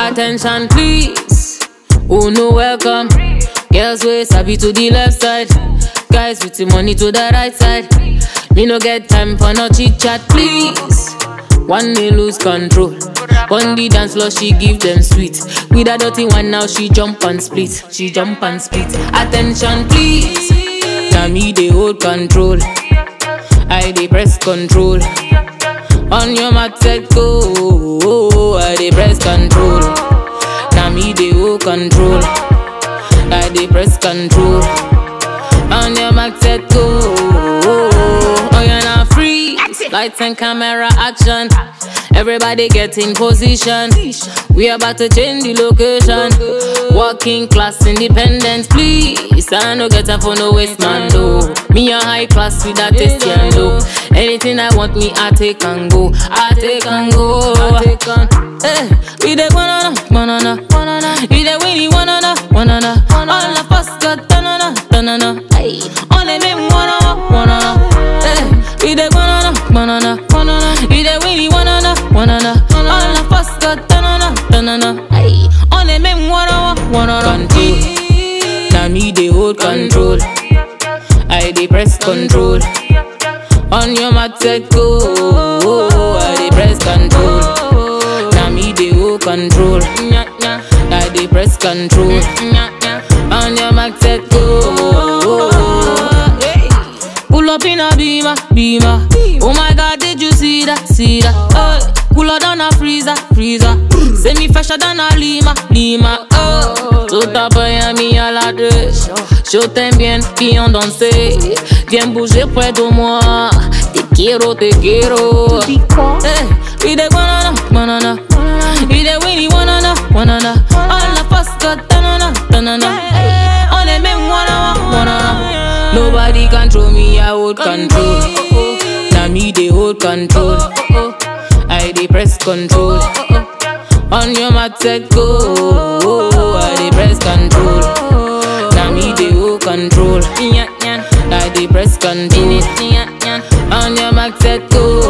Attention please, who no welcome. Girls way sabi to the left side, guys with the money to the right side. Me no get time for no chit chat please. One may lose control. On the dance floor she give them sweet. With a dirty one now she jump and split. She jump and split. Attention please, now me they hold control. I they press control. On your mat set go, I they press control. Now me they hold control. I they press control. On your mat set go, oh you're not free. Lights and camera action. Everybody get in position. We about to change the location. Working class independent, please. I no get up for no waste man though. Me a high class with that taste and low. Anything I want me I take and go. I take and go. I take on. Hey, we the banana. We the winnie banana. All of us got banana. Hey, only me wanna. Hey, we the banana. We the winnie banana. All of us got banana. Hey, only me wanna. Control. Now me they hold control. I they press control. On your mat set go, I they press control. Now me they hold control. I they press control. On your mat set go. Pull up in a beamer. Oh my God, did you see that? Cooler than a freezer. Say me fresher than a lima. Oh, tout à Miami à la deux. Je t'aime bien danser. Viens bouger près de moi. Te quiero. Hey, we the banana. We the winnie banana. All of us got banana. Hey, on the même wanna. Nobody control me, I hold control. Now me they hold control. I they press control. On your mat set go, I they press control. Now me they hold control. I they press control. On your mat set go.